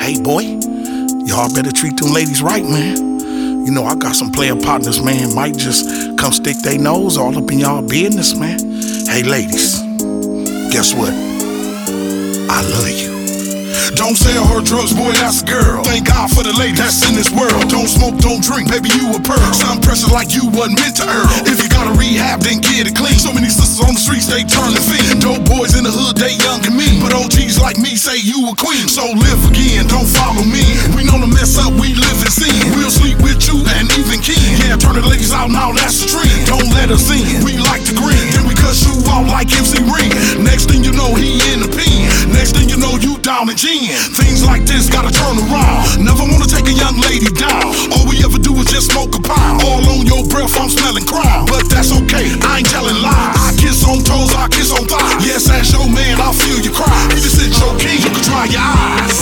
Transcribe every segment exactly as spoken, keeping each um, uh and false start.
Hey, boy, y'all better treat them ladies right, man. You know, I got some player partners, man, might just come stick their nose all up in y'all business, man. Hey, ladies, guess what? I love you. Don't sell her drugs, boy, that's a girl. Thank God for the lady that's in this world. Don't smoke, don't drink, baby, you a pearl. Some pressure like you wasn't meant to earn. If you got a rehab, then get it clean. So many sisters on the streets, they turn the fiend. Dope boys in the hood, they young and mean. But O Gs like me say you a queen. So live again, don't follow me. We know to mess up, we live in sin. We'll sleep with you and even kin. Yeah, turn the ladies out, now that's the trend. Don't let us in, we like to grin. Then we cut you out like M C Ring. Next thing you know, he in the pen. Next thing you know, you down in gin. Things like this gotta turn around. Never wanna take a young lady down. All we ever do is just smoke a pound. All on your breath, I'm smelling crown. But that's okay, I ain't telling lies. I kiss on toes, I kiss on thighs. Yes, as your man, I'll feel you cry. If you sit your king, you can dry your eyes.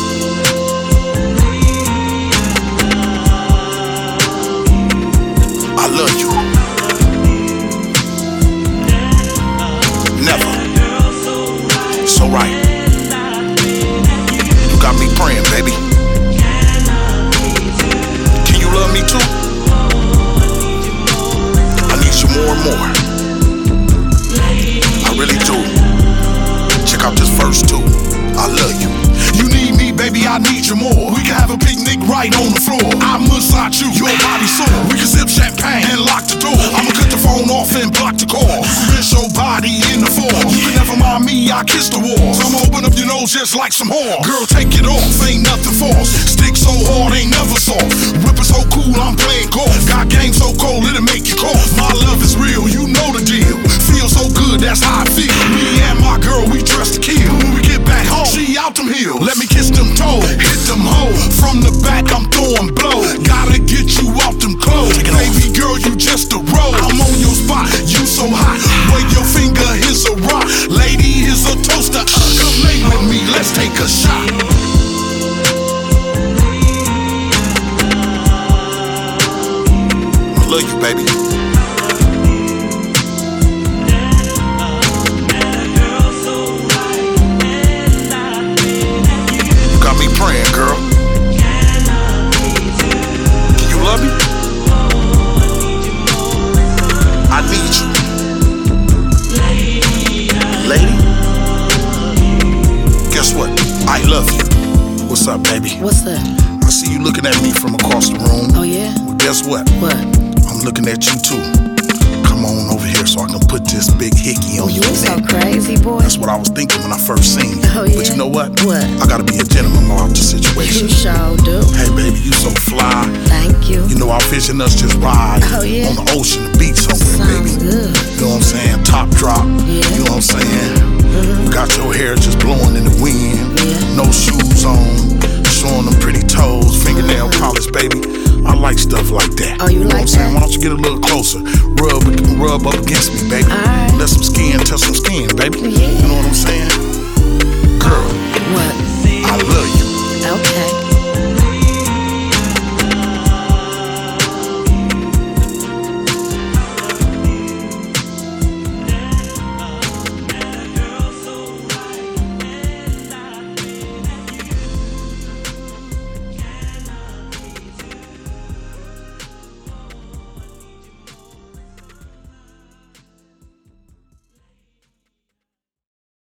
I love you. Never. So right. Got me praying, baby. Can you love me too? I need you more and more. I really do. Check out this verse too. I love you. You need me, baby, I need you more. We can have a picnic right on the floor. I massage you, your body sore. We can sip champagne and lock the door. I'ma cut the phone off and block the call. You can rinse your body in the fall. You can never mind me, I kiss the walls. I'ma open up your nose just like some horse. Girl, take it off, ain't nothing false. Stick so hard, ain't never soft. Whip is so cool, I'm playing golf. Got game so cold, it'll make you cough. My love is real, you know the deal. Feel so good, that's how I feel. Me and my girl, we dress to kill. When we get back home, she out them hills. Let me kiss them toes, hit them hoes. From the back, I'm throwing blows. Gotta get you out them clothes. Baby girl, you just a rose. I'm on your spot, you so hot. Wave your finger, here's a rock. Lady, here's a toaster. Come lay with me, let's take a shot. I love you, baby. You got me praying, girl. Can you love me? I need you. Lady? Guess what? I love you. What's up, baby? What's up? I see you looking at me from across the room. Oh, yeah? Well, guess what? What? I'm looking at you, too. Come on over here so I can put this big hickey on Oh, you your so neck. crazy, boy. That's what I was thinking when I first seen you. Oh, yeah? But you know what? What? I gotta be a gentleman about the situation. You sure do. Hey, baby, you so fly. Thank you. You know, our vision us just ride Oh, yeah? on the ocean, the beach somewhere, Sounds baby. good. You know what I'm saying? Top drop. Yeah. You know what I'm saying? Mm-hmm. You got your hair just blowing in the wind. Yeah. No shoes on, showing them pretty toes, fingernail polish, baby. I like stuff like that. Oh, you know like what I'm saying? that? Why don't you get a little closer? Rub, rub up against me, baby. All right. Let some skin touch some skin, baby. Yeah. You know what I'm saying?